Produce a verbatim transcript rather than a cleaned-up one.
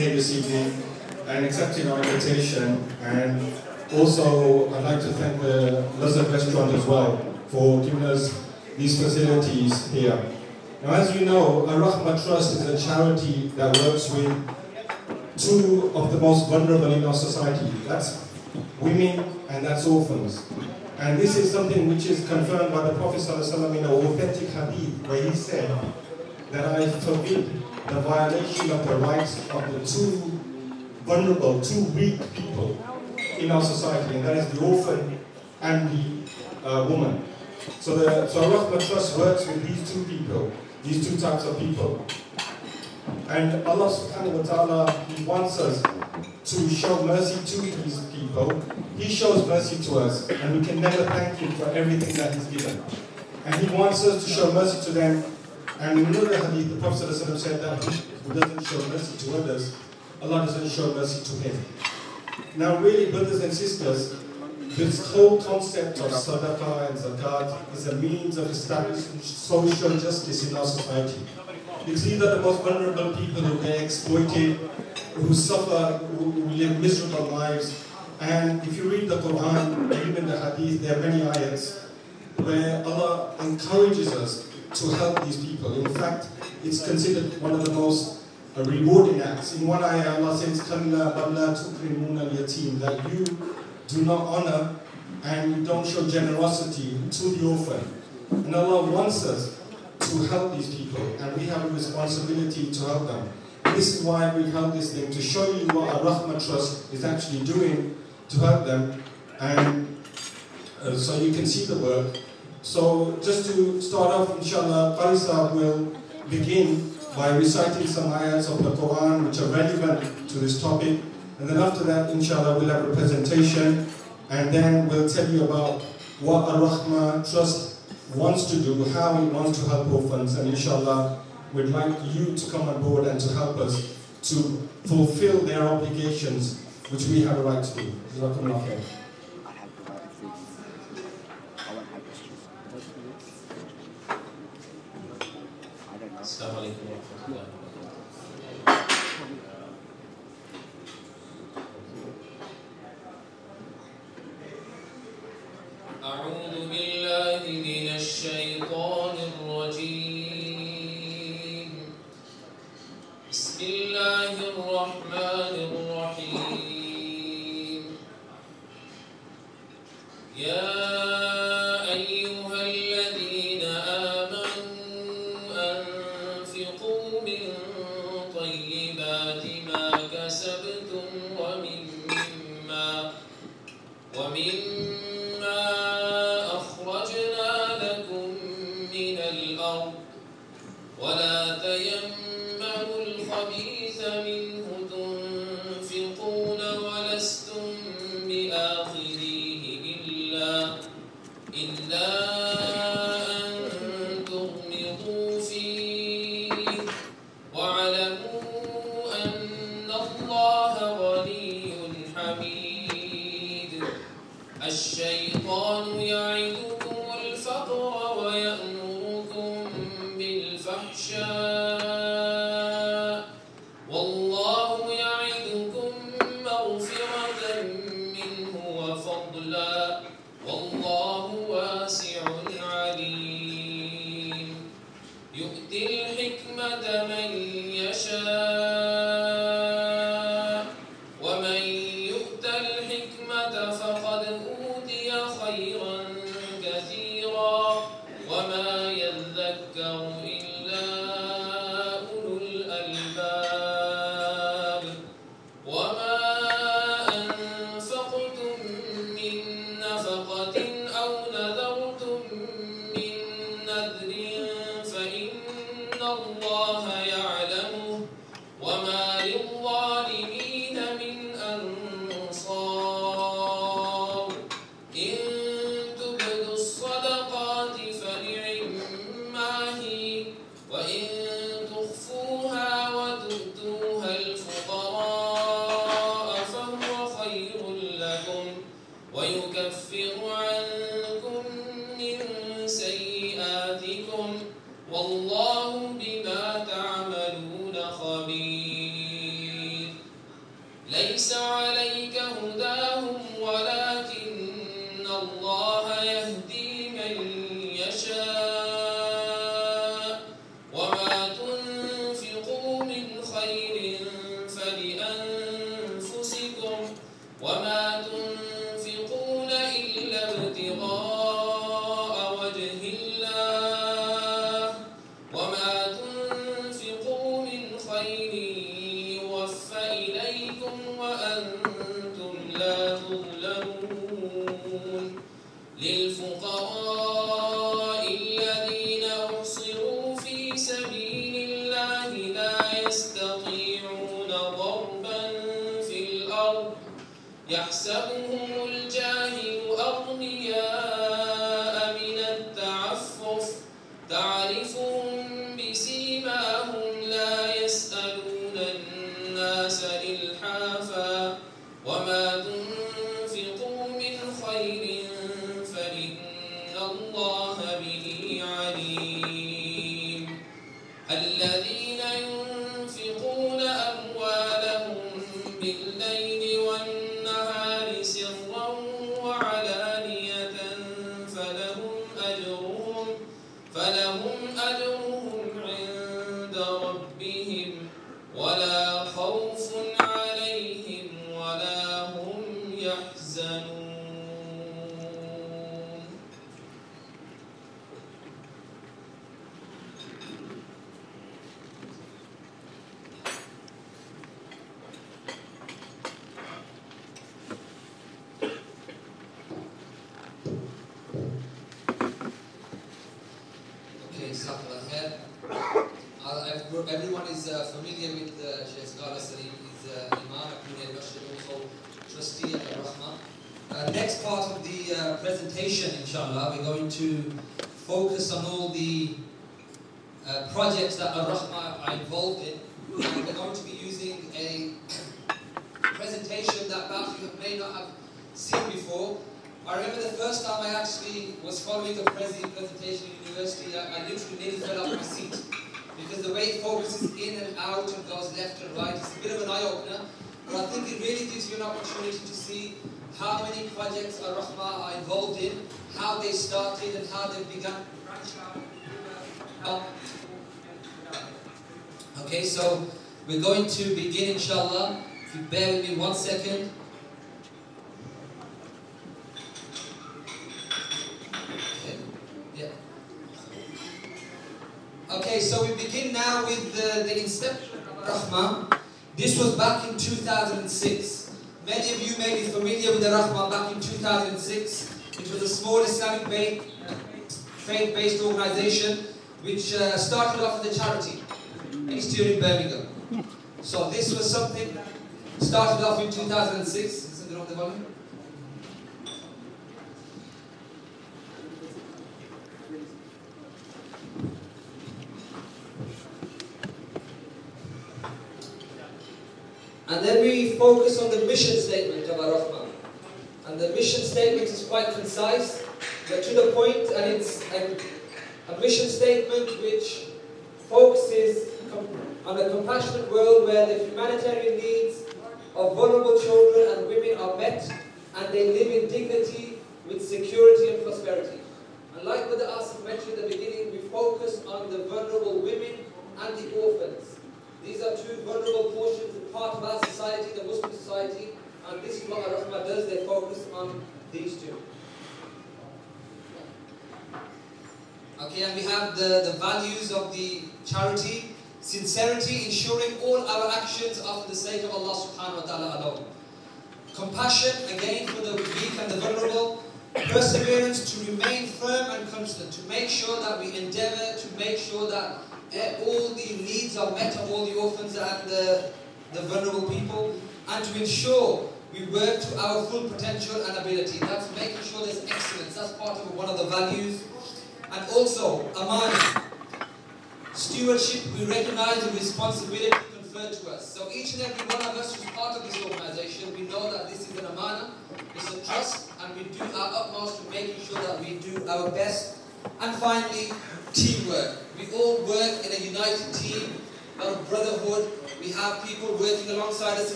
This evening and accepting our invitation, and also I'd like to thank the Lazat restaurant as well for giving us these facilities here. Now, as you know, Ar-Rahma Trust is a charity that works with two of the most vulnerable in our society. That's women and that's orphans. And this is something which is confirmed by the Prophet ﷺ in an authentic hadith where he said that I forbid the violation of the rights of the two vulnerable, two weak people in our society, and that is the orphan and the uh, woman. So the so Ar-Rahma Trust works with these two people, these two types of people. And Allah subhanahu wa ta'ala, He wants us to show mercy to these people. He shows mercy to us, and we can never thank Him for everything that He's given. And He wants us to show mercy to them. And in another hadith, the Prophet ﷺ said that who doesn't show mercy to others, Allah doesn't show mercy to him. Now really, brothers and sisters, this whole concept of sadaqah and zakat is a means of establishing social justice in our society. Because these are the most vulnerable people who get exploited, who suffer, who, who live miserable lives. And if you read the Quran, even the hadith, there are many ayats where Allah encourages us to help these people. In fact, it's considered one of the most uh, rewarding acts. In one ayah, Allah says, "Kalla bal la tukrimuna al-yatim," that you do not honor and you don't show generosity to the orphan. And Allah wants us to help these people, and we have a responsibility to help them. And this is why we held this thing, to show you what Ar-Rahma Trust is actually doing to help them, and uh, so you can see the work. So just to start off, inshallah, Qari Sahab will begin by reciting some ayats of the Quran which are relevant to this topic, and then after that, inshallah, we'll have a presentation, and then we'll tell you about what Ar-Rahma Trust wants to do, how it wants to help orphans, and inshallah, we'd like you to come on board and to help us to fulfill their obligations, which we have a right to do. Jazakumullah khair. Assalamu alaikum wa rahmatullahi wa barakatuh. A'udhu billahi minash shaytanir rajeem. Bismillahir rahmanir rahim. Ya ومما أخرجنا لكم من الأرض ولا تيمموا الخبيث منه تنفقون ولستم بآخذيه إلا إلا أن تغمضوا فيه واعلموا أن الله غني حميد. الشيطان يعدكم الفقر ويأمركم بالفحشاء والله يعدكم مغفرة منه وفضلا والله واسع عليم. يؤتي الحكمة من يشاء ومن يؤت الحكمة فقد أوتي ليس عليك هداهم ولكن الله يهدي من يشاء وما تنفقوا من خير فلأنفسكم وما تنفقون إلا ابتغاء وجه الله وما تنفقوا من خير يوفى إليكم وأنتم لا تظلمون للفقراء الذين أحصروا في سبيل الله لا يستطيعون ضربا في الأرض يحسبهم الجاهل أغنياء من التعفف تعرفهم بسيماهم لا يسألون الناس إلحافا وما تنفقوا من خير فإن الله به عليم الذين ينفقون أموالهم بالليل والنهار سرا وعلانية فلهم أجرهم فلهم أجرهم عند ربهم ولا خوف عليهم ولا هم يحزنون. Okay, Safra here. Everyone is uh, familiar with uh, Sheikh Ghala Salim. He's uh, Imam at Munir Masjid, also trustee at Ar-Rahma. Uh, next part of the uh, presentation, inshallah, we're going to focus on all the uh, projects that Ar-Rahma are involved in. And we're going to be using a presentation that perhaps you may not have seen before. I remember the first time I actually was following a presentation in university, I, I literally nearly fell off my seat. Because the way it focuses in and out and goes left and right, it's a bit of an eye-opener. But I think it really gives you an opportunity to see how many projects Ar-Rahma are involved in, how they started and how they began to branch out. Okay, so we're going to begin, inshallah. If you bear with me one second. Okay, so we begin now with the, the inception of Ar-Rahma. This was back in two thousand six. Many of you may be familiar with the Ar-Rahma back in two thousand six. It was a small Islamic faith-based organization which uh, started off as a charity based here in Birmingham. So this was something that started off in two thousand six. Listen to the volume. And then we focus on the mission statement of Ar-Rahma. And the mission statement is quite concise, but to the point, and it's a, a mission statement which focuses on a compassionate world where the humanitarian needs of vulnerable children and women are met and they live in dignity with security and prosperity. And like what the Asif mentioned at the beginning, we focus on the vulnerable women and the orphans. These are two vulnerable portions of part of our society, the Muslim society, and this is what Ar-Rahma does, they focus on these two. Okay, and we have the, the values of the charity, sincerity, ensuring all our actions are for the sake of Allah subhanahu wa ta'ala alone. Compassion, again, for the weak and the vulnerable. Perseverance, to remain firm and constant, to make sure that we endeavor to make sure that uh, all the needs are met of all the orphans and the, the vulnerable people, and to ensure we work to our full potential and ability. That's making sure there's excellence. That's part of one of the values. And also, amana, stewardship. We recognize the responsibility conferred to us. So each and every one of us who's part of this organization, we know that this is an amana, it's a trust, and we do our utmost to making sure that we do our best. And finally, teamwork. We all work in a united team, a brotherhood. We have people working alongside us